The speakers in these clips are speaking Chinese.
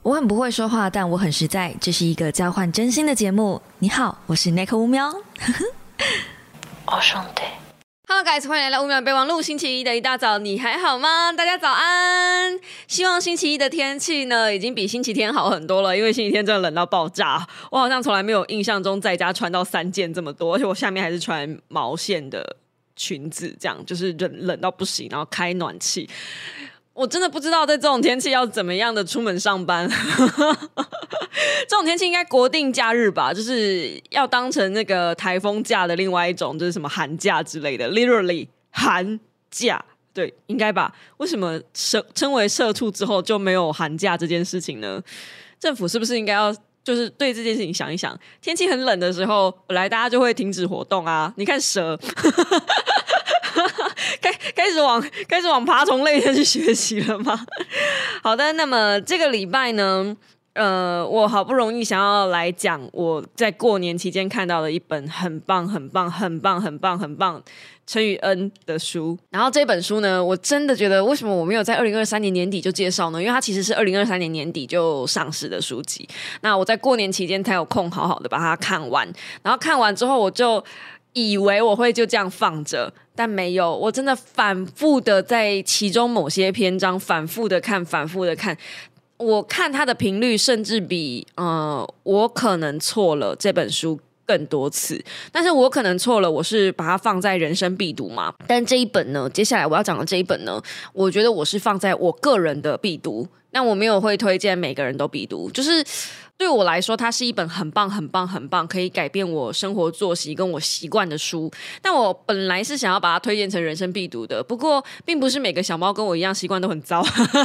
我很不会说话，但我很实在。这是一个交换真心的节目。你好，我是 Nick 乌喵。 我兄弟。 Hello guys， 欢迎来到5秒备忘录。星期一的一大早，你还好吗？大家早安！希望星期一的天气呢，已经比星期天好很多了，因为星期天真的冷到爆炸。我好像从来没有印象中在家穿到3件这么多，而且我下面还是穿毛线的裙子，这样就是冷到不行，然后开暖气。我真的不知道在这种天气要怎么样的出门上班。这种天气应该国定假日吧，就是要当成那个台风假的另外一种，就是什么寒假之类的 literally 寒假，对，应该吧。为什么称为社畜之后就没有寒假这件事情呢？政府是不是应该要就是对这件事情想一想？天气很冷的时候，本来大家就会停止活动啊，你看蛇开始往爬虫类去学习了吗？好的，那么这个礼拜呢，我好不容易想要来讲我在过年期间看到的一本很棒陈宇恩的书。然后这本书呢，我真的觉得为什么我没有在2023年年底就介绍呢？因为它其实是2023年年底就上市的书籍。那我在过年期间才有空好好的把它看完。然后看完之后，我就以为我会就这样放着，但没有，我真的反复的在其中某些篇章反复的看。我看它的频率甚至比我可能错了这本书更多次，但是我可能错了，我是把它放在人生必读嘛。但这一本呢，接下来我要讲的这一本呢，我觉得我是放在我个人的必读，那我没有会推荐每个人都必读，就是对我来说它是一本很棒可以改变我生活作息跟我习惯的书。但我本来是想要把它推荐成人生必读的，不过并不是每个小猫跟我一样习惯都很糟。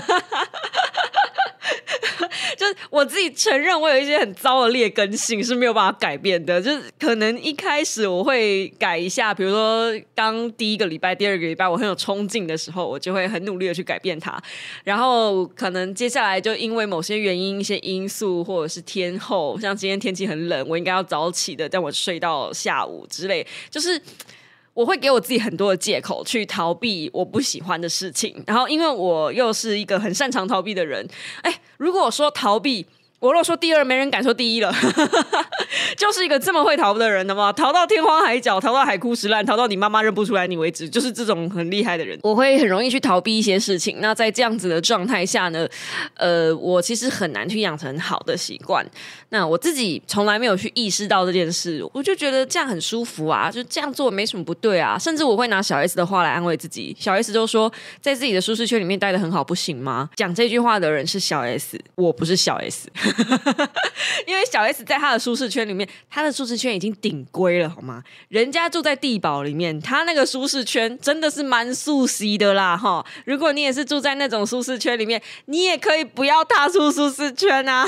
就是我自己承认我有一些很糟的劣根性是没有办法改变的，就是可能一开始我会改一下，比如说刚第一个礼拜第二个礼拜我很有冲劲的时候，我就会很努力的去改变它，然后可能接下来就因为某些原因一些因素或者是天候，像今天天气很冷，我应该要早起的，但我睡到下午之类，就是我会给我自己很多的借口去逃避我不喜欢的事情。然后因为我又是一个很擅长逃避的人，如果我说逃避，我若说第二，没人敢说第一了。就是一个这么会逃的人的嘛，逃到天荒海角，逃到海枯石烂，逃到你妈妈认不出来你为止，就是这种很厉害的人。我会很容易去逃避一些事情，那在这样子的状态下呢，我其实很难去养成好的习惯。那我自己从来没有去意识到这件事，我就觉得这样很舒服啊，就这样做没什么不对啊。甚至我会拿小 S 的话来安慰自己，小 S 就说在自己的舒适圈里面待得很好不行吗？讲这句话的人是小 S， 我不是小 S。因为小 S 在他的舒适圈里面，他的舒适圈已经顶规了好吗？人家住在地堡里面，他那个舒适圈真的是蛮素悉的啦齁。如果你也是住在那种舒适圈里面，你也可以不要踏出舒适圈啊。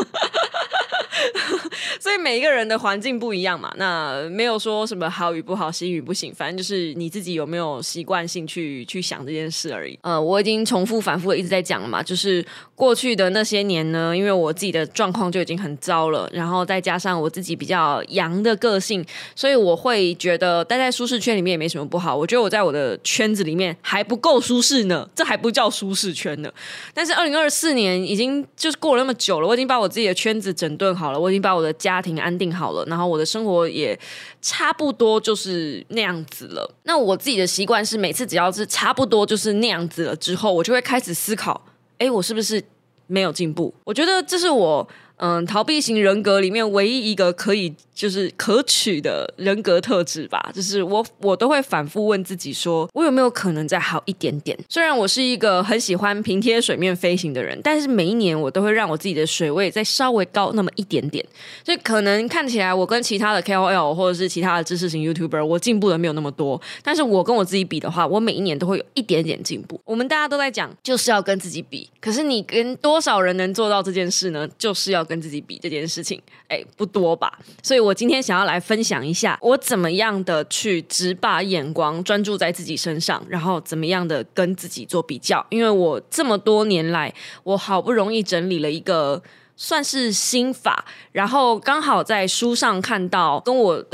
所以每一个人的环境不一样嘛，那没有说什么好与不好行与不行，反正就是你自己有没有习惯性去想这件事而已。我已经重复反复的一直在讲了嘛，就是过去的那些年呢，因为我自己的状况就已经很糟了，然后再加上我自己比较阳的个性，所以我会觉得待在舒适圈里面也没什么不好。我觉得我在我的圈子里面还不够舒适呢，这还不叫舒适圈呢。但是2024年已经就是过了那么久了，我已经把我自己的圈子整顿好了，我已经把我的家庭安定好了，然后我的生活也差不多就是那样子了。那我自己的习惯是每次只要是差不多就是那样子了之后，我就会开始思考，我是不是没有进步？我觉得这是我逃避型人格里面唯一一个可以就是可取的人格特质吧，就是我都会反复问自己说，我有没有可能再好一点点？虽然我是一个很喜欢平贴水面飞行的人，但是每一年我都会让我自己的水位再稍微高那么一点点，所以可能看起来我跟其他的 KOL 或者是其他的知识型 YouTuber 我进步的没有那么多，但是我跟我自己比的话，我每一年都会有一点点进步。我们大家都在讲就是要跟自己比，可是你跟多少人能做到这件事呢？就是要跟自己比这件事情，不多吧。所以我今天想要来分享一下我怎么样的去只把眼光专注在自己身上，然后怎么样的跟自己做比较。因为我这么多年来，我好不容易整理了一个算是心法，然后刚好在书上看到跟我的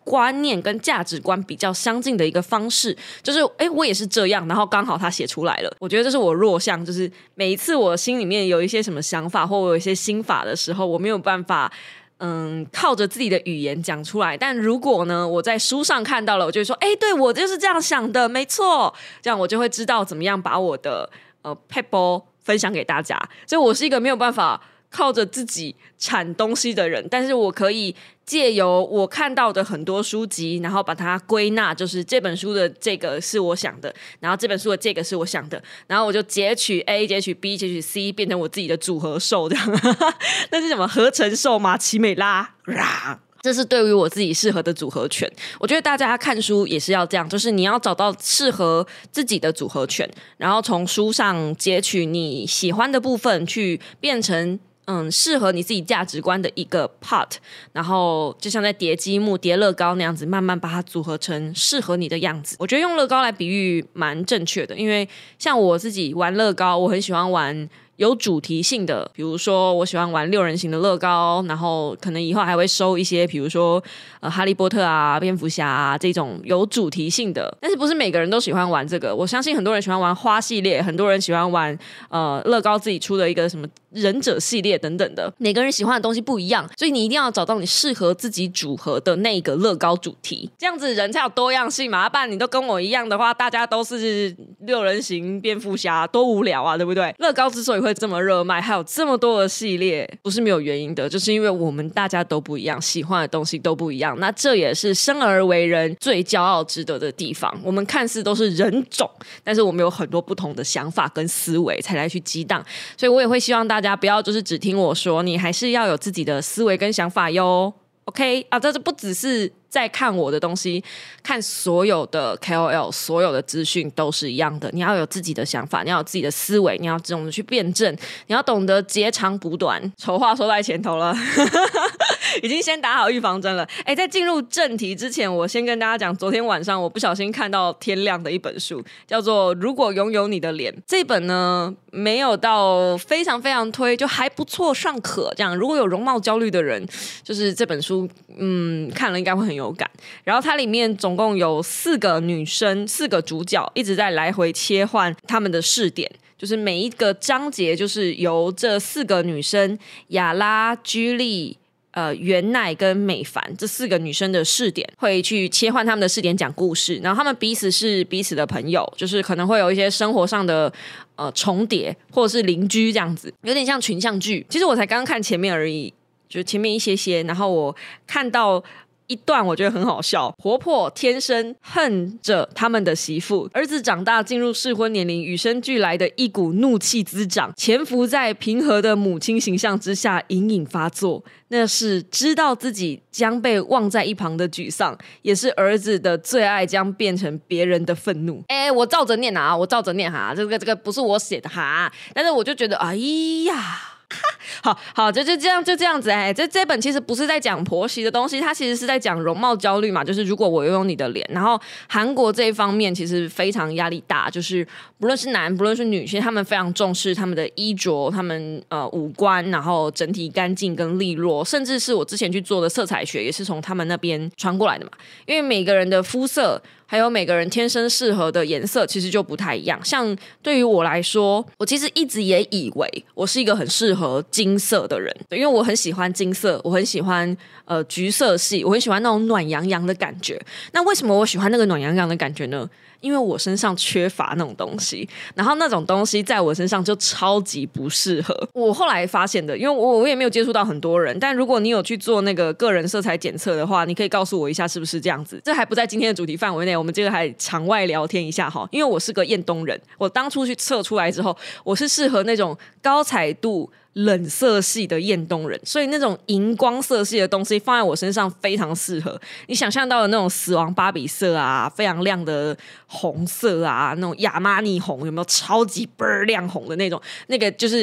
观念跟价值观比较相近的一个方式，就是我也是这样，然后刚好他写出来了。我觉得这是我弱项，就是每一次我心里面有一些什么想法或我有一些心法的时候，我没有办法靠着自己的语言讲出来，但如果呢我在书上看到了，我就会说对，我就是这样想的，没错，这样我就会知道怎么样把我的撇步分享给大家。所以我是一个没有办法靠着自己产东西的人，但是我可以借由我看到的很多书籍，然后把它归纳，就是这本书的这个是我想的，然后这本书的这个是我想的，然后我就截取 A 截取 B 截取 C 变成我自己的组合兽这样那是什么合成兽吗？奇美拉这是对于我自己适合的组合拳。我觉得大家看书也是要这样，就是你要找到适合自己的组合拳，然后从书上截取你喜欢的部分去变成适合你自己价值观的一个 part， 然后就像在叠积木叠乐高那样子，慢慢把它组合成适合你的样子。我觉得用乐高来比喻蛮正确的，因为像我自己玩乐高，我很喜欢玩有主题性的，比如说我喜欢玩6人行的乐高，然后可能以后还会收一些比如说哈利波特啊、蝙蝠侠啊这种有主题性的，但是不是每个人都喜欢玩这个。我相信很多人喜欢玩花系列，很多人喜欢玩乐高自己出的一个什么忍者系列等等的，每个人喜欢的东西不一样，所以你一定要找到你适合自己组合的那个乐高主题，这样子人才有多样性嘛。不然你都跟我一样的话，大家都是6人行蝙蝠侠，多无聊啊，对不对？乐高之所以会这么热卖，还有这么多的系列，不是没有原因的，就是因为我们大家都不一样，喜欢的东西都不一样，那这也是生而为人最骄傲值得的地方。我们看似都是人种，但是我们有很多不同的想法跟思维才来去激荡，所以我也会希望大家不要就是只听我说，你还是要有自己的思维跟想法哟。 OK 啊，这不只是在看我的东西，看所有的 KOL 所有的资讯都是一样的。你要有自己的想法，你要有自己的思维，你要懂得去辩证，你要懂得截长补短。丑话说在前头了已经先打好预防针了。在进入正题之前，我先跟大家讲，昨天晚上我不小心看到天亮的一本书，叫做《如果拥有你的脸》。这本呢没有到非常非常推，就还不错，尚可这样。如果有容貌焦虑的人，就是这本书看了应该会很有感。然后它里面总共有4个女生，4个主角一直在来回切换她们的视点，就是每一个章节就是由这4个女生雅拉、居丽、袁乃跟美凡这4个女生的视点会去切换她们的视点讲故事，然后她们彼此是彼此的朋友，就是可能会有一些生活上的重叠，或者是邻居这样子，有点像群像剧。其实我才刚刚看前面而已，就是前面一些，然后我看到一段我觉得很好笑，婆婆天生恨着他们的媳妇，儿子长大进入适婚年龄，与生俱来的一股怒气滋长，潜伏在平和的母亲形象之下隐隐发作，那是知道自己将被忘在一旁的沮丧，也是儿子的最爱将变成别人的愤怒。我照着念啊，这个不是我写的哈，但是我就觉得哎呀好，就这样子。这本其实不是在讲婆媳的东西，它其实是在讲容貌焦虑嘛，就是如果我拥有你的脸。然后韩国这一方面其实非常压力大，就是不论是男不论是女，其实他们非常重视他们的衣着，他们五官，然后整体干净跟利落，甚至是我之前去做的色彩学也是从他们那边传过来的嘛。因为每个人的肤色还有每个人天生适合的颜色其实就不太一样。像对于我来说，我其实一直也以为我是一个很适合金色的人，因为我很喜欢金色，我很喜欢橘色系，我很喜欢那种暖洋洋的感觉。那为什么我喜欢那个暖洋洋的感觉呢？因为我身上缺乏那种东西，然后那种东西在我身上就超级不适合。我后来发现的，因为我也没有接触到很多人，但如果你有去做那个个人色彩检测的话，你可以告诉我一下是不是这样子。这还不在今天的主题范围内，我们这个还场外聊天一下哈。因为我是个厌冬人，我当初去测出来之后，我是适合那种高彩度冷色系的厌冬人，所以那种荧光色系的东西放在我身上非常适合。你想象到的那种死亡芭比色啊，非常亮的红色啊，那种亚麻尼红，有没有超级倍儿亮红的那种？那个就是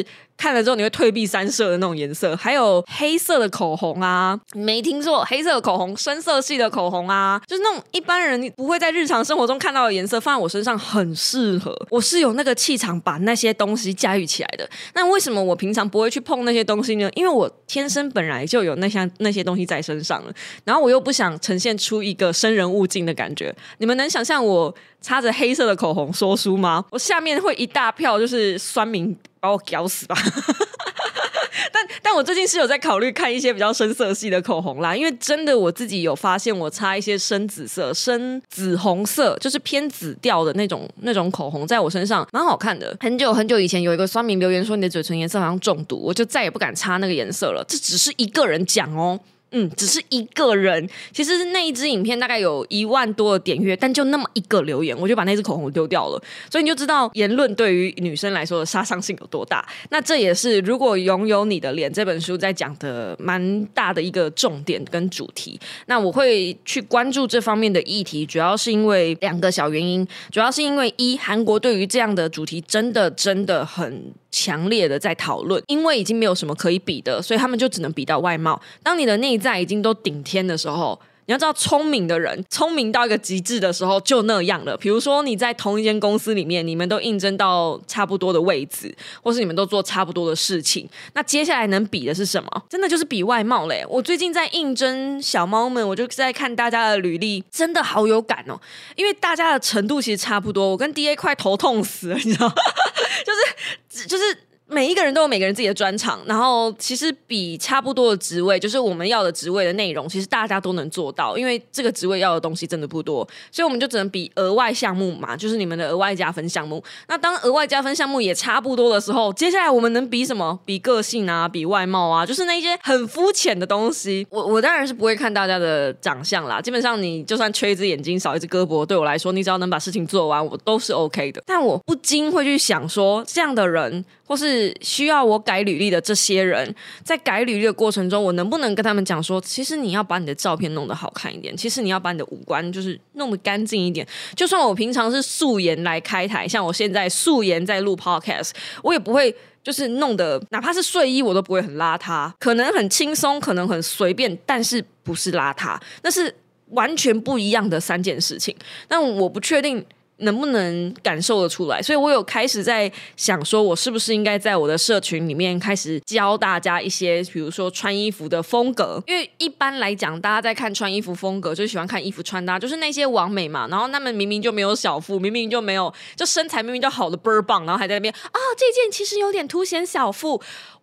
看了之后你会退避三舍的那种颜色。还有黑色的口红啊，没听错，黑色的口红，深色系的口红啊，就是那种一般人你不会在日常生活中看到的颜色，放在我身上很适合。我是有那个气场把那些东西驾驭起来的。那为什么我平常不会去碰那些东西呢？因为我天生本来就有那些东西在身上了，然后我又不想呈现出一个生人勿近的感觉。你们能想象我擦着黑色的口红说书吗？我下面会一大票就是酸民把我搞死吧但我最近是有在考虑看一些比较深色系的口红啦，因为真的我自己有发现，我擦一些深紫色、深紫红色，就是偏紫调的那种口红，在我身上蛮好看的。很久很久以前有一个酸民留言说你的嘴唇颜色好像中毒，我就再也不敢擦那个颜色了。这只是一个人讲哦。只是一个人，其实那一支影片大概有1万多的点阅，但就那么一个留言，我就把那支口红丢掉了。所以你就知道言论对于女生来说的杀伤性有多大。那这也是如果拥有你的脸这本书在讲的蛮大的一个重点跟主题。那我会去关注这方面的议题，主要是因为2个小原因。主要是因为韩国对于这样的主题真的很强烈的在讨论，因为已经没有什么可以比的，所以他们就只能比到外貌。当你的内在已经都顶天的时候，你要知道聪明的人聪明到一个极致的时候就那样了。比如说你在同一间公司里面，你们都应征到差不多的位置，或是你们都做差不多的事情，那接下来能比的是什么？真的就是比外貌嘞。我最近在应征小猫们，我就在看大家的履历，真的好有感哦，因为大家的程度其实差不多。我跟 DA 快头痛死了，你知道就是每一个人都有每个人自己的专长，然后其实比差不多的职位，就是我们要的职位的内容，其实大家都能做到，因为这个职位要的东西真的不多，所以我们就只能比额外项目嘛，就是你们的额外加分项目。那当额外加分项目也差不多的时候，接下来我们能比什么？比个性啊，比外貌啊，就是那些很肤浅的东西。我当然是不会看大家的长相啦，基本上你就算缺一只眼睛少一只胳膊，对我来说你只要能把事情做完，我都是 OK 的。但我不禁会去想说，这样的人或是需要我改履历的这些人，在改履历的过程中，我能不能跟他们讲说，其实你要把你的照片弄得好看一点，其实你要把你的五官就是弄得干净一点。就算我平常是素颜来开台，像我现在素颜在录 podcast， 我也不会就是弄得哪怕是睡衣我都不会很邋遢，可能很轻松，可能很随便，但是不是邋遢，那是完全不一样的3件事情。但我不确定能不能感受得出来，所以我有开始在想说，我是不是应该在我的社群里面开始教大家一些比如说穿衣服的风格。因为一般来讲大家在看穿衣服风格就喜欢看衣服穿搭，就是那些网美嘛，然后他们明明就没有小腹，明明就没有，就身材明明就好的倍儿棒，然后还在那边这件其实有点凸显小腹。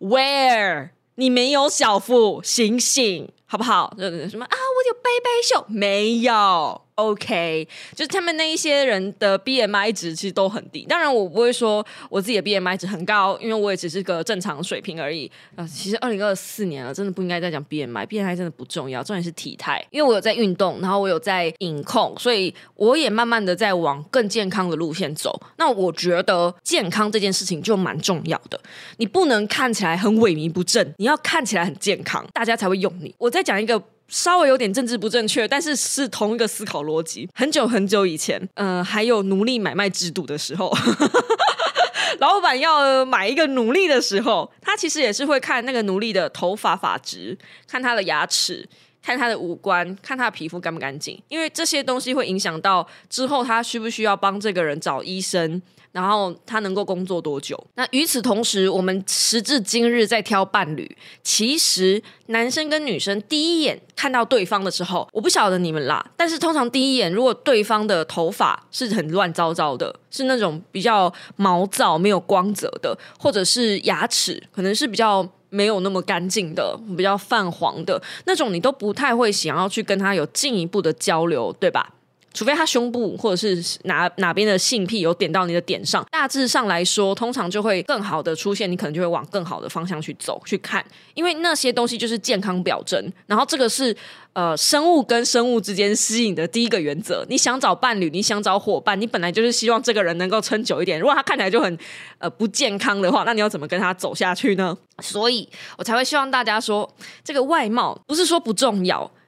Where？ 你没有小腹，醒醒好不好？什么我有背背秀，没有。OK， 就是他们那一些人的 BMI 值其实都很低。当然我不会说我自己的 BMI 值很高，因为我也只是个正常水平而已。其实2024年了，真的不应该再讲 BMI 真的不重要，重点是体态。因为我有在运动，然后我有在饮控，所以我也慢慢的在往更健康的路线走。那我觉得健康这件事情就蛮重要的，你不能看起来很萎靡不振，你要看起来很健康，大家才会用你。我再讲一个稍微有点政治不正确，但是是同一个思考逻辑。很久很久以前，还有奴隶买卖制度的时候老板要买一个奴隶的时候，他其实也是会看那个奴隶的头发发质，看他的牙齿，看他的五官，看他的皮肤干不干净，因为这些东西会影响到之后他需不需要帮这个人找医生，然后他能够工作多久。那与此同时，我们时至今日在挑伴侣，其实男生跟女生第一眼看到对方的时候，我不晓得你们啦，但是通常第一眼如果对方的头发是很乱糟糟的，是那种比较毛躁没有光泽的，或者是牙齿可能是比较没有那么干净的，比较泛黄的那种，你都不太会想要去跟他有进一步的交流，对吧？除非他胸部或者是哪边的性癖有点到你的点上，大致上来说通常就会更好的出现，你可能就会往更好的方向去走去看，因为那些东西就是健康表征。然后这个是生物跟生物之间吸引的第一个原则。你想找伴侣，你想找伙伴，你本来就是希望这个人能够撑久一点，如果他看起来就很不健康的话，那你要怎么跟他走下去呢？所以我才会希望大家说，这个外貌不是说不重要，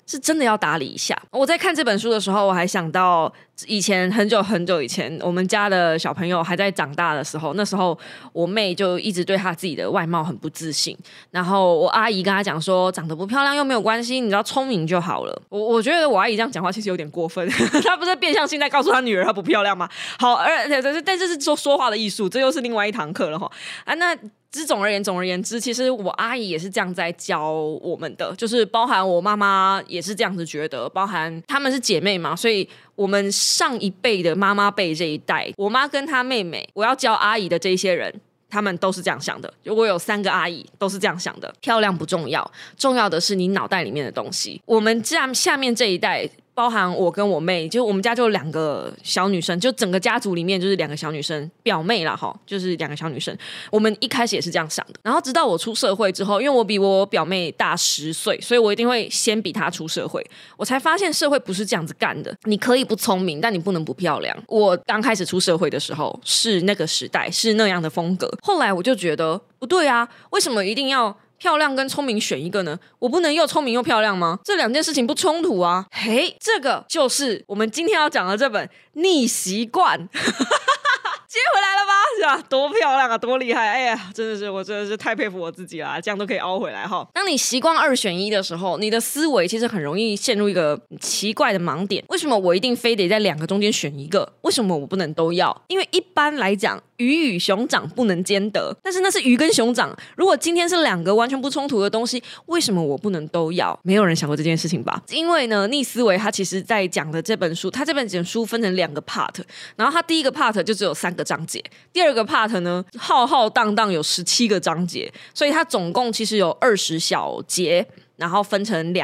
是真的要打理一下。我在看这本书的时候，我还想到以前很久很久以前，我们家的小朋友还在长大的时候，那时候我妹就一直对她自己的外貌很不自信，然后我阿姨跟她讲说，长得不漂亮又没有关系，你只要聪明就好了。我觉得我阿姨这样讲话其实有点过分，她不是变相性在告诉她女儿她不漂亮吗？好，但这是说话的艺术，这又是另外一堂课了哈。那总而言之，其实我阿姨也是这样在教我们的，就是包含我妈妈也是这样子觉得，包含她们是姐妹嘛，所以我们上一辈的妈妈辈这一代，我妈跟她妹妹，我要教阿姨的这些人，他们都是这样想的。我有3个阿姨都是这样想的，漂亮不重要，重要的是你脑袋里面的东西。我们这样下面这一代，包含我跟我妹，就我们家就2个小女生，就整个家族里面就是2个小女生，表妹啦齁，就是2个小女生。我们一开始也是这样想的，然后直到我出社会之后，因为我比我表妹大10岁，所以我一定会先比她出社会，我才发现社会不是这样子干的。你可以不聪明，但你不能不漂亮。我刚开始出社会的时候是那个时代，是那样的风格，后来我就觉得不对啊，为什么一定要漂亮跟聪明选一个呢？我不能又聪明又漂亮吗？这2件事情不冲突啊。嘿，这个就是我们今天要讲的这本《逆习惯》。接回来了吧，是吧？多漂亮啊，多厉害！哎呀，我真的是太佩服我自己了，这样都可以凹回来哈。当你习惯2选1的时候，你的思维其实很容易陷入一个奇怪的盲点。为什么我一定非得在2个中间选一个？为什么我不能都要？因为一般来讲，鱼与熊掌不能兼得，但是那是鱼跟熊掌。如果今天是2个完全不冲突的东西，为什么我不能都要？没有人想过这件事情吧？因为呢，逆思维它其实在讲的这本书，它这本书分成2个 part， 然后它第一个 part 就只有3个章节，第二个 part 呢浩浩荡荡有17个章节，所以它总共其实有20小节，然后分成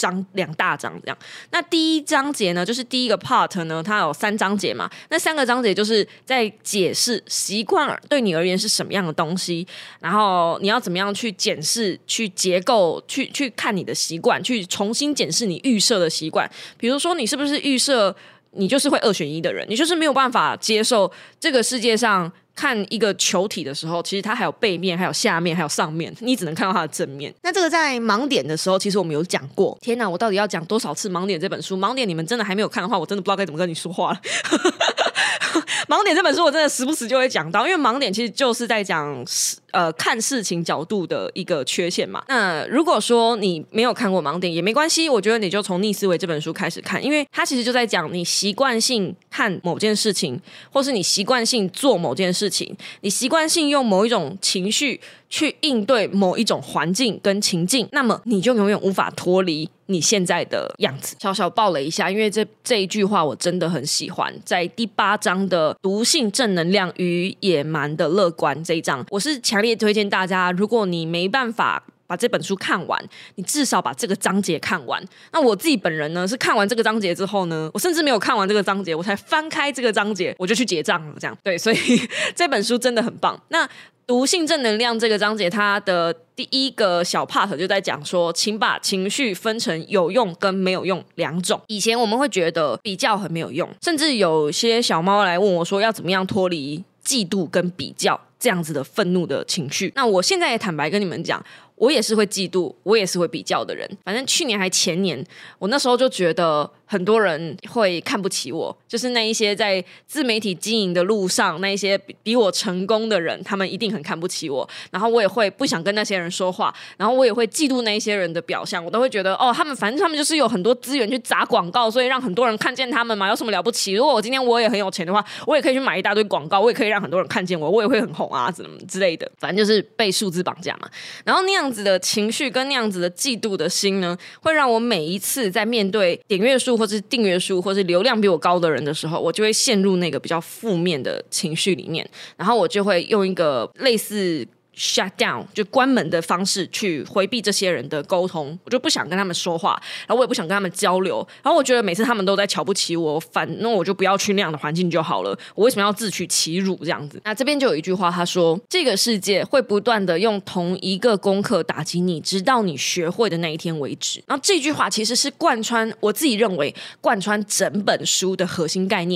2大章这样。那第一章节呢，就是第一个 part 呢，它有3章节嘛，那3个章节就是在解释习惯对你而言是什么样的东西，然后你要怎么样去检视、去结构、去看你的习惯，去重新检视你预设的习惯。比如说，你是不是预设你就是会2选1的人，你就是没有办法接受这个世界上看一个球体的时候，其实它还有背面，还有下面，还有上面，你只能看到它的正面。那这个在盲点的时候，其实我们有讲过。天哪，我到底要讲多少次盲点这本书？盲点你们真的还没有看的话，我真的不知道该怎么跟你说话了。盲点这本书我真的时不时就会讲到，因为盲点其实就是在讲看事情角度的一个缺陷嘛。那如果说你没有看过盲点也没关系，我觉得你就从逆思维这本书开始看，因为它其实就在讲你习惯性看某件事情，或是你习惯性做某件事情，你习惯性用某一种情绪去应对某一种环境跟情境，那么你就永远无法脱离你现在的样子。小小爆雷一下，因为这一句话我真的很喜欢，在第8章的毒性正能量与野蛮的乐观这一章，我是强烈推荐大家，如果你没办法把这本书看完，你至少把这个章节看完。那我自己本人呢，是看完这个章节之后呢，我甚至没有看完这个章节，我才翻开这个章节，我就去结账了，这样。对，所以这本书真的很棒。那毒性正能量这个章节，它的第一个小 part 就在讲说，请把情绪分成有用跟没有用2种。以前我们会觉得比较很没有用，甚至有些小猫来问我说，要怎么样脱离嫉妒跟比较这样子的愤怒的情绪。那我现在也坦白跟你们讲，我也是会嫉妒，我也是会比较的人。反正去年还前年，我那时候就觉得很多人会看不起我，就是那一些在自媒体经营的路上，那一些比我成功的人，他们一定很看不起我。然后我也会不想跟那些人说话，然后我也会嫉妒那一些人的表象，我都会觉得哦，反正他们就是有很多资源去砸广告，所以让很多人看见他们嘛，有什么了不起？如果我今天我也很有钱的话，我也可以去买一大堆广告，我也可以让很多人看见我，我也会很红啊，怎么之类的。反正就是被数字绑架嘛。然后那样子的情绪跟那样子的嫉妒的心呢，会让我每一次在面对点阅数或是订阅数或是流量比我高的人的时候，我就会陷入那个比较负面的情绪里面，然后我就会用一个类似shut down 就关门的方式去回避这些人的沟通，我就不想跟他们说话，然后我也不想跟他们交流，然后我觉得每次他们都在瞧不起我，反正我就不要去那样的环境就好了，我为什么要自取其辱这样子。那这边就有一句话，他说这个世界会不断的用同一个功课打击你，直到你学会的那一天为止。然后这句话其实是贯穿，我自己认为贯穿整本书的核心概念。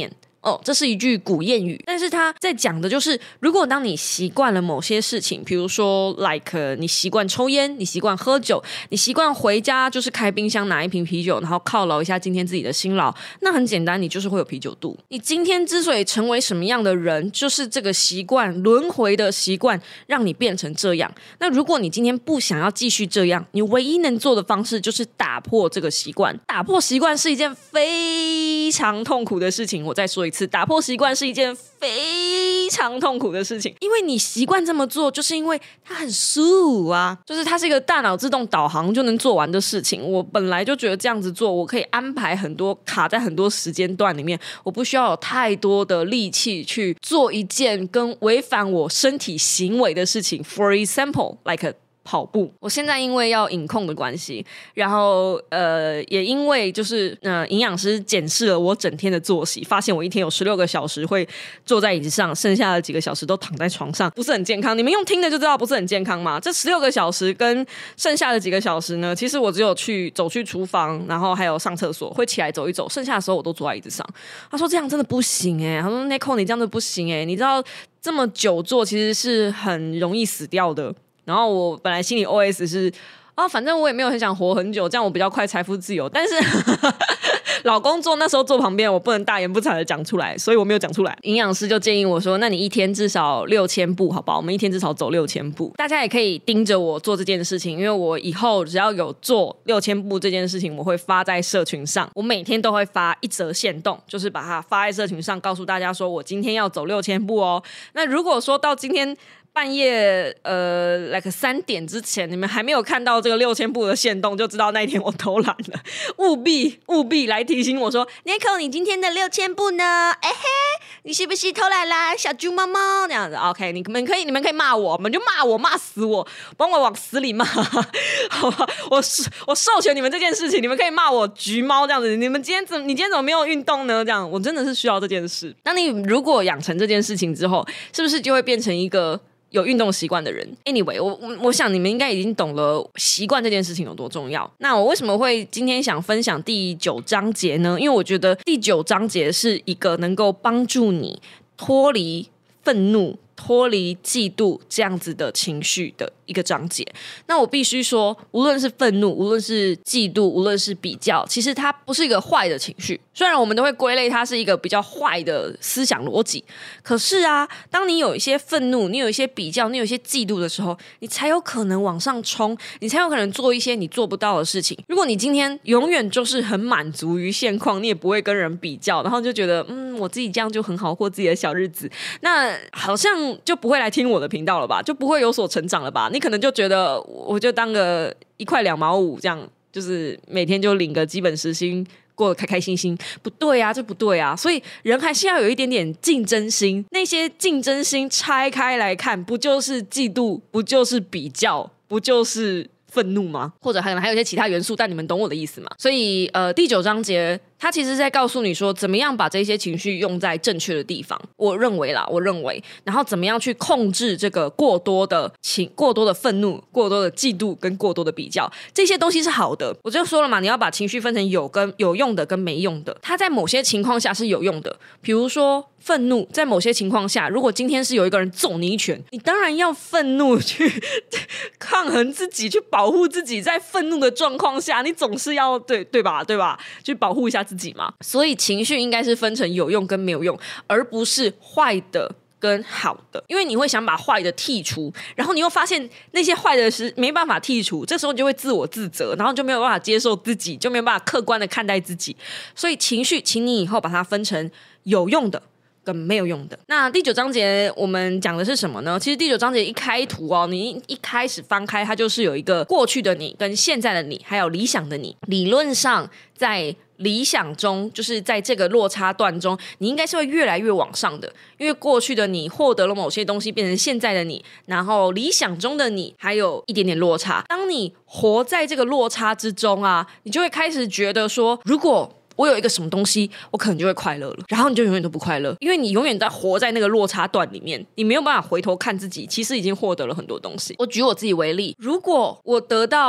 这是一句古谚语，但是他在讲的就是如果当你习惯了某些事情，比如说 like 你习惯抽烟，你习惯喝酒，你习惯回家就是开冰箱拿一瓶啤酒然后犒劳一下今天自己的辛劳，那很简单，你就是会有啤酒肚。你今天之所以成为什么样的人，就是这个习惯轮回的习惯让你变成这样。那如果你今天不想要继续这样，你唯一能做的方式就是打破这个习惯。打破习惯是一件非常痛苦的事情，我再说一次，打破习惯是一件非常痛苦的事情，因为你习惯这么做，就是因为它很舒服啊，就是它是一个大脑自动导航就能做完的事情。我本来就觉得这样子做，我可以安排很多卡在很多时间段里面，我不需要有太多的力气去做一件跟违反我身体行为的事情。 For example like 跑步。我现在因为要饮控的关系，然后也因为就是营养师检视了我整天的作息，发现我一天有16个小时会坐在椅子上，剩下的几个小时都躺在床上，不是很健康。你们用听的就知道不是很健康嘛。这16个小时跟剩下的几个小时呢，其实我只有走去厨房，然后还有上厕所，会起来走一走，剩下的时候我都坐在椅子上。他说这样真的不行他说 Nicole 你这样子不行你知道这么久坐其实是很容易死掉的。然后我本来心里 OS 是反正我也没有很想活很久，这样我比较快财富自由，但是老公那时候坐旁边，我不能大言不惭的讲出来，所以我没有讲出来。营养师就建议我说，那你一天至少6000步好不好，我们一天至少走6000步。大家也可以盯着我做这件事情，因为我以后只要有做6000步这件事情，我会发在社群上，我每天都会发一则限动，就是把它发在社群上，告诉大家说我今天要走6000步哦。那如果说到今天半夜like 3点之前你们还没有看到这个6000步的限动，就知道那一天我偷懒了。务必来提醒我说 Nicole 你今天的6000步呢你是不是偷懒啦小猪猫猫这样子。 OK 你们可以骂我，就骂我，骂死我，帮我往死里骂好吧，我授权你们这件事情，你们可以骂我橘猫这样子。你今天怎么没有运动呢？这样我真的是需要这件事。当你如果养成这件事情之后，是不是就会变成一个有运动习惯的人。 Anyway 我想你们应该已经懂了习惯这件事情有多重要。那我为什么会今天想分享第9章节呢？因为我觉得第9章节是一个能够帮助你脱离愤怒、脱离嫉妒这样子的情绪的一个章节。那我必须说，无论是愤怒，无论是嫉妒，无论是比较，其实它不是一个坏的情绪。虽然我们都会归类它是一个比较坏的思想逻辑，可是当你有一些愤怒，你有一些比较，你有一些嫉妒的时候，你才有可能往上冲，你才有可能做一些你做不到的事情。如果你今天永远就是很满足于现况，你也不会跟人比较，然后就觉得我自己这样就很好过自己的小日子，那好像就不会来听我的频道了吧，就不会有所成长了吧。你可能就觉得我就当个1块2毛5这样，就是每天就领个基本时薪，过得开开心心。不对这不对所以人还是要有一点点竞争心。那些竞争心拆开来看，不就是嫉妒，不就是比较，不就是愤怒吗？或者可能还有一些其他元素，但你们懂我的意思吗？所以第9章节它其实在告诉你说，怎么样把这些情绪用在正确的地方。我认为，然后怎么样去控制这个过多的愤怒、过多的嫉妒跟过多的比较，这些东西是好的。我就说了嘛，你要把情绪分成有用的跟没用的。它在某些情况下是有用的，比如说愤怒，在某些情况下，如果今天是有一个人揍你一拳，你当然要愤怒去抗衡自己，去保护自己。在愤怒的状况下，你总是要对吧，去保护一下自己嘛。所以情绪应该是分成有用跟没有用，而不是坏的跟好的。因为你会想把坏的剔除，然后你又发现那些坏的是没办法剔除，这时候你就会自我自责，然后就没有办法接受自己，就没有办法客观的看待自己。所以情绪请你以后把它分成有用的跟没有用的。那第9章节我们讲的是什么呢？其实第9章节一开图你一开始翻开，它就是有一个过去的你跟现在的你还有理想的你。理论上在理想中，就是在这个落差段中，你应该是会越来越往上的，因为过去的你获得了某些东西变成现在的你，然后理想中的你还有一点点落差。当你活在这个落差之中你就会开始觉得说，如果我有一个什么东西，我可能就会快乐了，然后你就永远都不快乐，因为你永远在活在那个落差段里面，你没有办法回头看自己其实已经获得了很多东西。我举我自己为例，如果我得到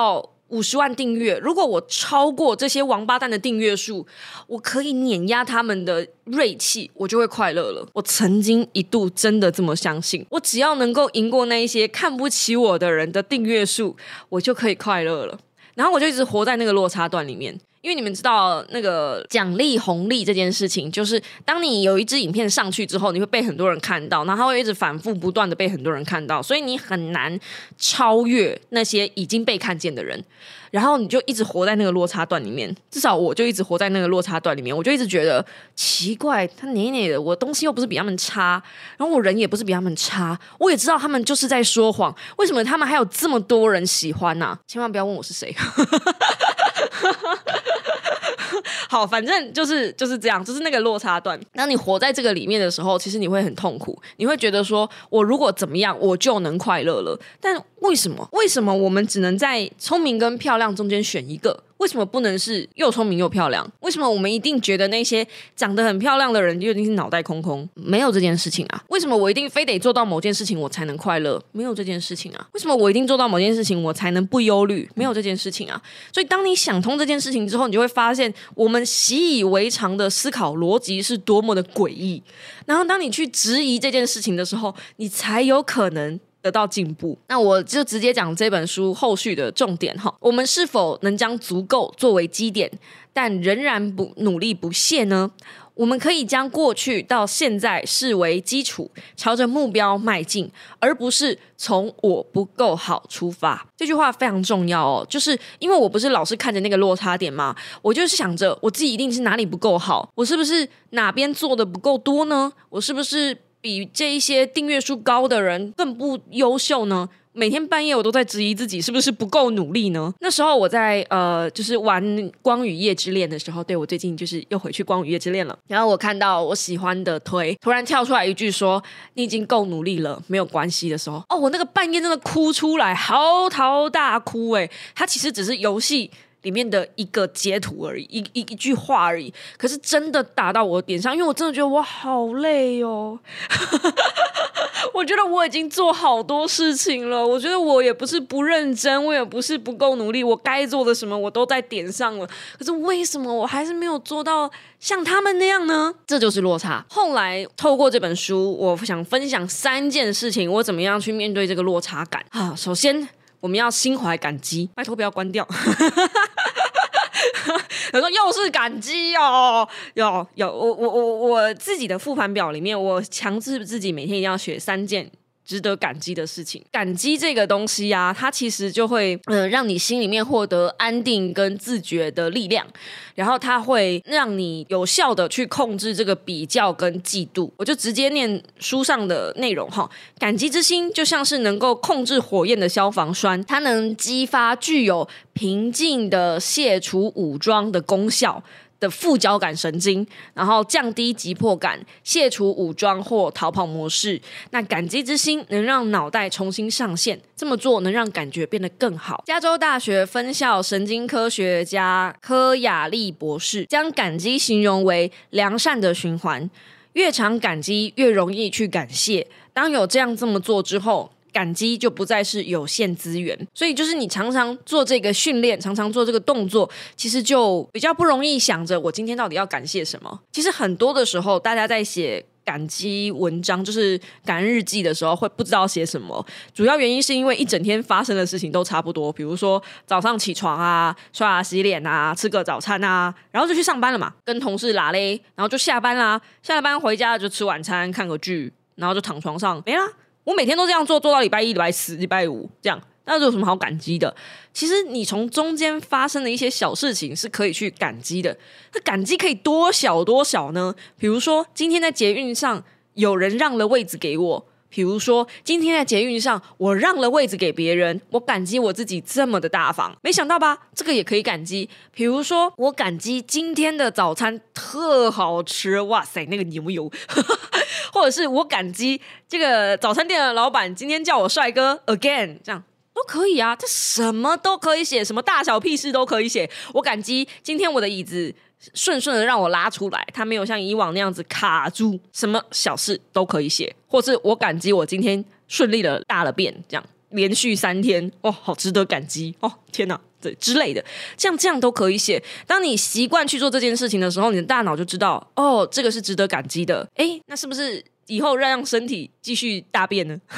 50万订阅，如果我超过这些王八蛋的订阅数，我可以碾压他们的锐气，我就会快乐了。我曾经一度真的这么相信，我只要能够赢过那一些看不起我的人的订阅数，我就可以快乐了。然后我就一直活在那个落差段里面。因为你们知道那个奖励红利这件事情，就是当你有一支影片上去之后，你会被很多人看到，然后它会一直反复不断的被很多人看到，所以你很难超越那些已经被看见的人，然后你就一直活在那个落差段里面。至少我就一直活在那个落差段里面，我就一直觉得奇怪，他哪的，我东西又不是比他们差，然后我人也不是比他们差，我也知道他们就是在说谎，为什么他们还有这么多人喜欢啊？千万不要问我是谁。好，反正就是这样，就是那个落差段。当你活在这个里面的时候，其实你会很痛苦，你会觉得说我如果怎么样我就能快乐了。但为什么我们只能在聪明跟漂亮中间选一个？为什么不能是又聪明又漂亮？为什么我们一定觉得那些长得很漂亮的人就一定是脑袋空空？没有这件事情啊！为什么我一定非得做到某件事情我才能快乐？没有这件事情啊！为什么我一定做到某件事情我才能不忧虑？没有这件事情啊！所以当你想通这件事情之后，你就会发现我们习以为常的思考逻辑是多么的诡异。然后当你去质疑这件事情的时候，你才有可能得到进步。那我就直接讲这本书后续的重点哈。我们是否能将足够作为基点，但仍然不努力不懈呢？我们可以将过去到现在视为基础，朝着目标迈进，而不是从我不够好出发。这句话非常重要哦，就是因为我不是老是看着那个落差点嘛，我就是想着我自己一定是哪里不够好，我是不是哪边做的不够多呢？我是不是比这一些订阅数高的人更不优秀呢？每天半夜我都在质疑自己是不是不够努力呢？那时候我在就是玩光与夜之恋的时候，对，我最近就是又回去光与夜之恋了。然后我看到我喜欢的推突然跳出来一句说你已经够努力了，没有关系的时候，我那个半夜真的哭出来，嚎啕大哭欸。它其实只是游戏里面的一个截图而已，一句话而已，可是真的打到我的点上，因为我真的觉得我好累哦。我觉得我已经做好多事情了，我觉得我也不是不认真，我也不是不够努力，我该做的什么我都在点上了，可是为什么我还是没有做到像他们那样呢？这就是落差。后来透过这本书，我想分享3件事情，我怎么样去面对这个落差感啊。首先我们要心怀感激，拜托不要关掉。有说又是感激哦，有我自己的复盘表里面，我强制自己每天一定要写3件值得感激的事情。感激这个东西啊，它其实就会让你心里面获得安定跟自觉的力量，然后它会让你有效的去控制这个比较跟嫉妒。我就直接念书上的内容哈。感激之心就像是能够控制火焰的消防栓，它能激发具有平静的卸除武装的功效的副交感神经，然后降低急迫感，卸除武装或逃跑模式。那感激之心能让脑袋重新上线，这么做能让感觉变得更好。加州大学分校神经科学家科亚利博士将感激形容为良善的循环，越常感激越容易去感谢。当有这么做之后，感激就不再是有限资源，所以就是你常常做这个训练，常常做这个动作，其实就比较不容易想着我今天到底要感谢什么。其实很多的时候大家在写感激文章，就是感恩日记的时候会不知道写什么，主要原因是因为一整天发生的事情都差不多，比如说早上起床啊，刷牙洗脸啊，吃个早餐啊，然后就去上班了嘛，跟同事拉嘞，然后就下班啦，下了班回家就吃晚餐看个剧，然后就躺床上没啦。我每天都这样做到礼拜1、礼拜4、礼拜5这样，那有什么好感激的？其实你从中间发生的一些小事情是可以去感激的。那感激可以多小呢？比如说今天在捷运上有人让了位置给我，比如说今天在捷运上我让了位置给别人，我感激我自己这么的大方，没想到吧？这个也可以感激。比如说我感激今天的早餐特好吃，哇塞那个牛油或者是我感激这个早餐店的老板今天叫我帅哥 again， 这样都可以啊，这什么都可以写，什么大小屁事都可以写。我感激今天我的椅子顺的让我拉出来，它没有像以往那样子卡住，什么小事都可以写。或是我感激我今天顺利的大了便，这样连续3天，好值得感激天哪， 对之类的，这样都可以写。当你习惯去做这件事情的时候，你的大脑就知道，哦，这个是值得感激的。诶，那是不是以后让身体继续大便呢？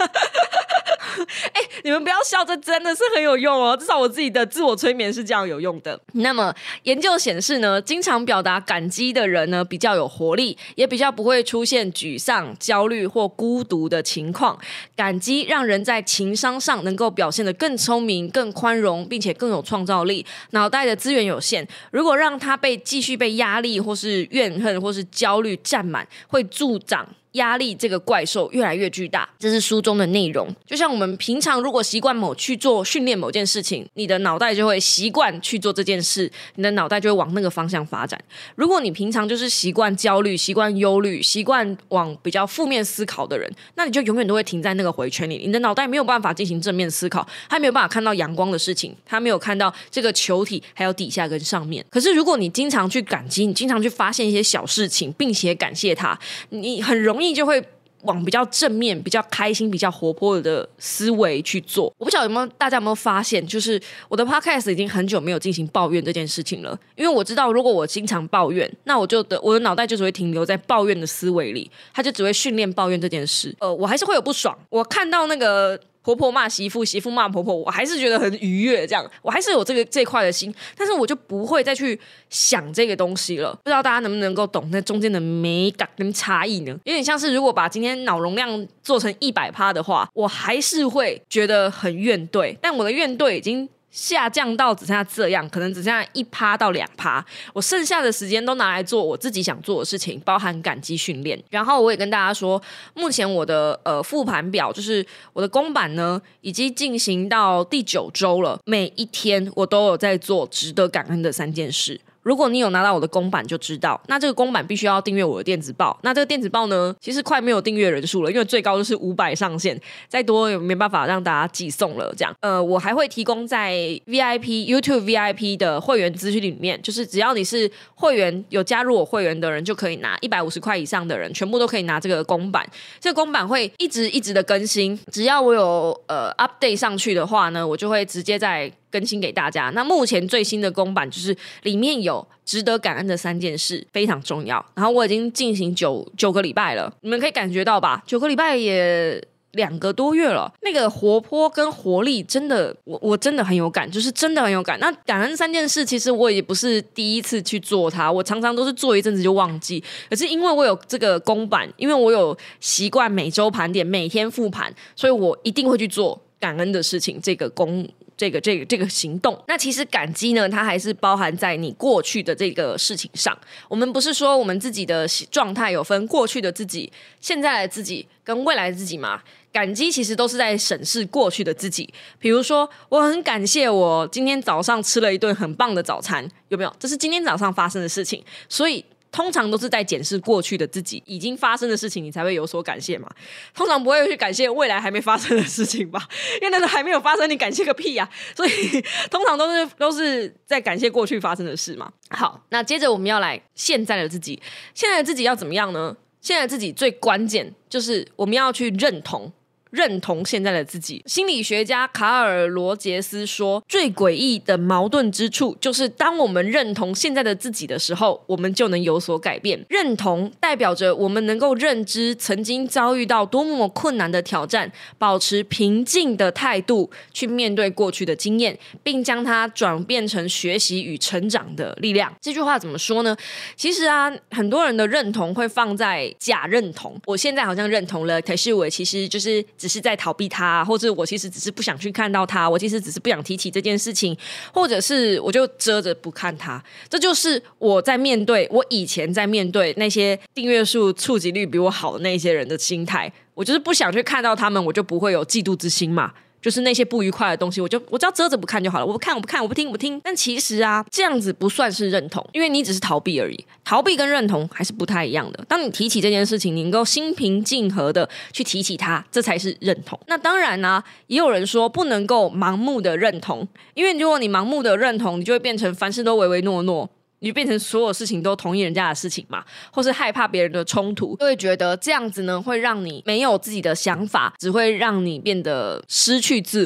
你们不要笑，这真的是很有用哦，至少我自己的自我催眠是这样有用的。那么研究显示呢，经常表达感激的人呢，比较有活力，也比较不会出现沮丧、焦虑或孤独的情况。感激让人在情商上能够表现得更聪明、更宽容，并且更有创造力。脑袋的资源有限，如果让他继续被压力或是怨恨或是焦虑占满，会助长压力这个怪兽越来越巨大。这是书中的内容。就像我们平常如果习惯去做训练某件事情，你的脑袋就会习惯去做这件事，你的脑袋就会往那个方向发展。如果你平常就是习惯焦虑、习惯忧虑、习惯往比较负面思考的人，那你就永远都会停在那个回圈里，你的脑袋没有办法进行正面思考，它没有办法看到阳光的事情，它没有看到这个球体还有底下跟上面。可是如果你经常去感激，你经常去发现一些小事情并且感谢它，你很容易就会往比较正面、比较开心、比较活泼的思维去做。我不晓得大家有没有发现，就是我的 podcast 已经很久没有进行抱怨这件事情了，因为我知道如果我经常抱怨，那我的脑袋就只会停留在抱怨的思维里，它就只会训练抱怨这件事。我还是会有不爽，我看到那个婆婆骂媳妇，媳妇骂婆婆，我还是觉得很愉悦，这样我还是有这块的心，但是我就不会再去想这个东西了。不知道大家能不能够懂那中间的美感跟差异呢？有点像是如果把今天脑容量做成100%的话，我还是会觉得很怨怼，但我的怨怼已经下降到只剩下这样，可能只剩下1%到2%，我剩下的时间都拿来做我自己想做的事情，包含感激训练。然后我也跟大家说，目前我的复盘表，就是我的公版呢，已经进行到第9周了，每一天我都有在做值得感恩的3件事。如果你有拿到我的公版就知道，那这个公版必须要订阅我的电子报。那这个电子报呢，其实快没有订阅人数了，因为最高就是500上限，再多也没办法让大家寄送了。这样，我还会提供在 YouTube VIP 的会员资讯里面，就是只要你是会员，有加入我会员的人就可以拿150块以上的人，全部都可以拿这个公版。这个公版会一直的更新，只要我有update 上去的话呢，我就会直接在更新给大家。那目前最新的公版就是里面有值得感恩的3件事，非常重要。然后我已经进行9个礼拜了，你们可以感觉到吧？9个礼拜也2个多月了，那个活泼跟活力真的，我真的很有感，就是真的很有感。那感恩3件事，其实我也不是第一次去做它，我常常都是做一阵子就忘记。可是因为我有这个公版，因为我有习惯每周盘点、每天复盘，所以我一定会去做感恩的事情。这个行动，那其实感激呢，它还是包含在你过去的这个事情上。我们不是说我们自己的状态有分过去的自己、现在的自己跟未来的自己吗？感激其实都是在审视过去的自己。比如说，我很感谢我今天早上吃了一顿很棒的早餐，有没有？这是今天早上发生的事情，所以通常都是在检视过去的自己已经发生的事情，你才会有所感谢嘛。通常不会去感谢未来还没发生的事情吧，因为那个还没有发生，你感谢个屁啊！所以通常都是在感谢过去发生的事嘛。好，那接着我们要来现在的自己。现在的自己要怎么样呢？现在的自己最关键就是我们要去认同现在的自己。心理学家卡尔罗杰斯说，最诡异的矛盾之处就是当我们认同现在的自己的时候，我们就能有所改变。认同代表着我们能够认知曾经遭遇到多么困难的挑战，保持平静的态度去面对过去的经验，并将它转变成学习与成长的力量。这句话怎么说呢？其实啊，很多人的认同会放在假认同，我现在好像认同了，可是我其实就是只是在逃避它，或者我其实只是不想去看到它，我其实只是不想提起这件事情，或者是我就遮着不看它。这就是我以前在面对那些订阅数触及率比我好的那些人的心态，我就是不想去看到他们，我就不会有嫉妒之心嘛。就是那些不愉快的东西，我只要遮着不看就好了，我不看，我不听。但其实啊，这样子不算是认同，因为你只是逃避而已。逃避跟认同还是不太一样的。当你提起这件事情，你能够心平气和的去提起它，这才是认同。那当然啊，也有人说不能够盲目的认同，因为如果你盲目的认同，你就会变成凡事都唯唯诺诺，你就变成所有事情都同意人家的事情嘛，或是害怕别人的冲突，就会觉得这样子呢会让你没有自己的想法，只会让你变得失去自我。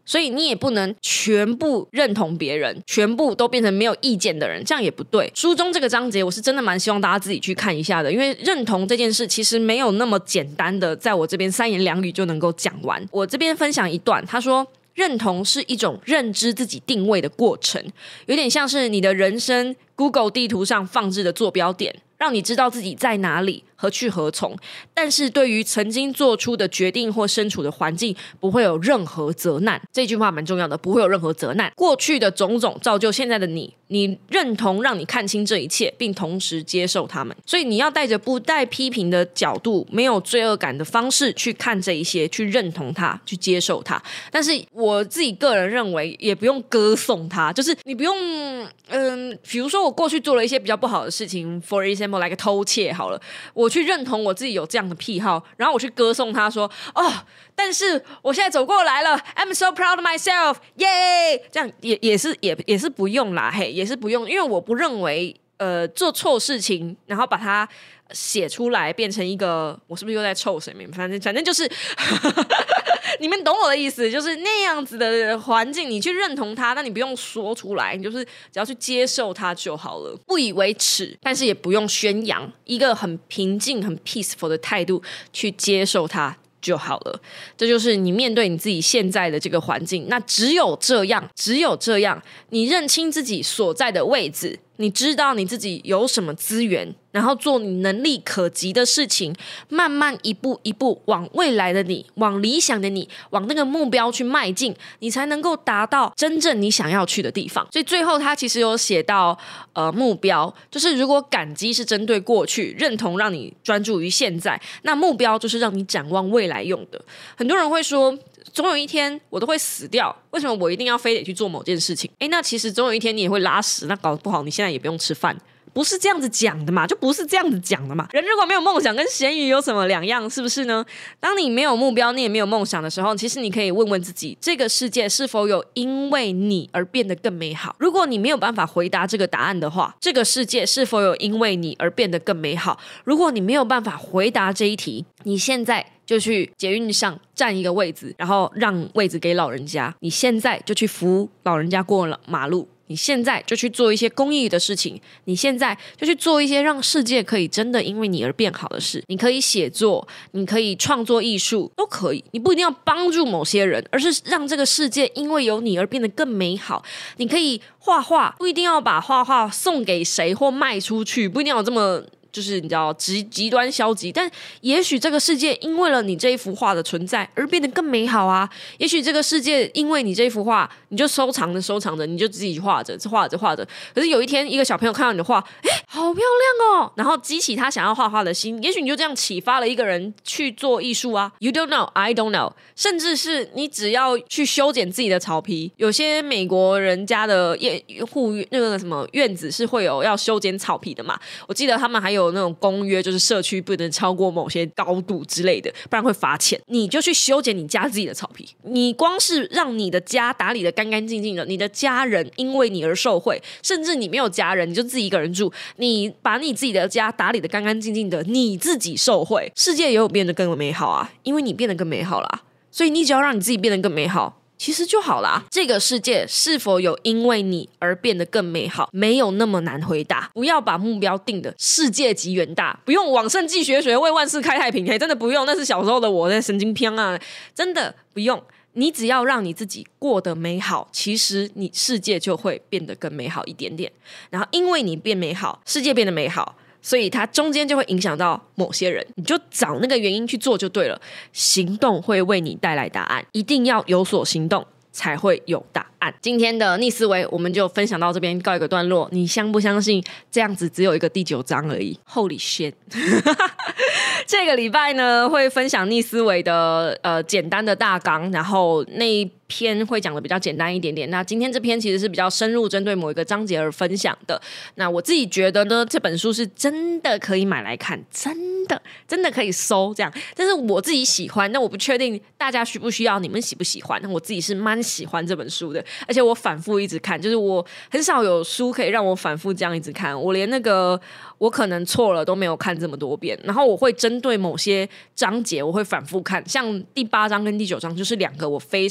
所以你也不能全部认同别人，全部都变成没有意见的人，这样也不对。书中这个章节我是真的蛮希望大家自己去看一下的，因为认同这件事其实没有那么简单的在我这边3言2语就能够讲完。我这边分享一段，他说认同是一种认知自己定位的过程，有点像是你的人生 Google 地图上放置的坐标点，让你知道自己在哪里，何去何从，但是对于曾经做出的决定或身处的环境不会有任何责难。这句话蛮重要的，不会有任何责难。过去的种种造就现在的你，你认同让你看清这一切，并同时接受他们。所以你要带着不带批评的角度，没有罪恶感的方式去看这一些，去认同它，去接受它。但是我自己个人认为也不用歌颂它，就是你不用比如说我过去做了一些比较不好的事情， for example like 偷窃好了，我去认同我自己有这样的癖好，然后我去歌颂他说但是我现在走过来了 I'm so proud of myself 耶，这样也是不用啦，嘿，也是不用，因为我不认为做错事情然后把它写出来变成一个，我是不是又在臭谁名，反正就是你们懂我的意思，就是那样子的环境你去认同它，那你不用说出来，你就是只要去接受它就好了，不以为耻，但是也不用宣扬，一个很平静很 peaceful 的态度去接受它就好了。这就是你面对你自己现在的这个环境，那只有这样你认清自己所在的位置，你知道你自己有什么资源，然后做你能力可及的事情，慢慢一步一步往未来的你，往理想的你，往那个目标去迈进，你才能够达到真正你想要去的地方。所以最后他其实有写到目标，就是如果感激是针对过去，认同让你专注于现在，那目标就是让你展望未来用的。很多人会说总有一天我都会死掉，为什么我一定要非得去做某件事情？那其实总有一天你也会拉屎，那搞不好你现在也不用吃饭，不是这样子讲的嘛，就不是这样子讲的嘛。人如果没有梦想跟咸鱼有什么两样，是不是呢？当你没有目标，你也没有梦想的时候，其实你可以问问自己，这个世界是否有因为你而变得更美好？如果你没有办法回答这个答案的话，这个世界是否有因为你而变得更美好？如果你没有办法回答这一题，你现在就去捷运上占一个位置，然后让位置给老人家，你现在就去扶老人家过马路，你现在就去做一些公益的事情，你现在就去做一些让世界可以真的因为你而变好的事。你可以写作，你可以创作艺术，都可以，你不一定要帮助某些人，而是让这个世界因为有你而变得更美好。你可以画画，不一定要把画画送给谁或卖出去，不一定要这么就是你知道极端消极，但也许这个世界因为了你这一幅画的存在而变得更美好啊！也许这个世界因为你这一幅画，你就收藏着，你就自己画着，可是有一天一个小朋友看到你的画，好漂亮哦，然后激起他想要画画的心，也许你就这样启发了一个人去做艺术啊。You don't know, I don't know。甚至是你只要去修剪自己的草皮，有些美国人家的那个什么院子是会有要修剪草皮的嘛。我记得他们还有那种公约，就是社区不能超过某些高度之类的，不然会罚钱。你就去修剪你家自己的草皮，你光是让你的家打理的干干净净的，你的家人因为你而受惠，甚至你没有家人，你就自己一个人住，你把你自己的家打理的干干净净的，你自己受惠，世界也有变得更美好啊，因为你变得更美好啦。所以你只要让你自己变得更美好，其实就好啦。这个世界是否有因为你而变得更美好，没有那么难回答。不要把目标定的世界级远大，不用往圣继学学为万世开太平，真的不用，那是小时候的我在神经片啊，真的不用。你只要让你自己过得美好，其实你世界就会变得更美好一点点。然后因为你变美好，世界变得美好，所以它中间就会影响到某些人，你就找那个原因去做就对了。行动会为你带来答案，一定要有所行动才会有答案。今天的逆思维我们就分享到这边告一个段落，你相不相信这样子只有一个第9章而已？ Holy shit 这个礼拜呢会分享逆思维的简单的大纲，然后那一篇会讲的比较简单一点点，那今天这篇其实是比较深入针对某一个章节而分享的。那我自己觉得呢，这本书是真的可以买来看，真的可以收这样，但是我自己喜欢，那我不确定大家需不需要，你们喜不喜欢。那我自己是蛮喜欢这本书的，而且我反复一直看，就是我很少有书可以让我反复这样一直看，我连那个我可能错了都没有看这么多遍，然后我会针对某些章节我会反复看，像第8章跟第9章就是2个我非常非常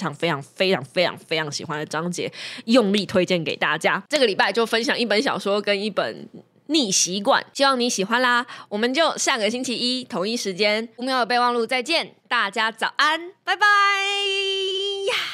非常非常非常喜欢的章节，用力推荐给大家。这个礼拜就分享一本小说跟一本逆习惯，希望你喜欢啦。我们就下个星期一同一时间，无喵的备忘录再见，大家早安，拜拜。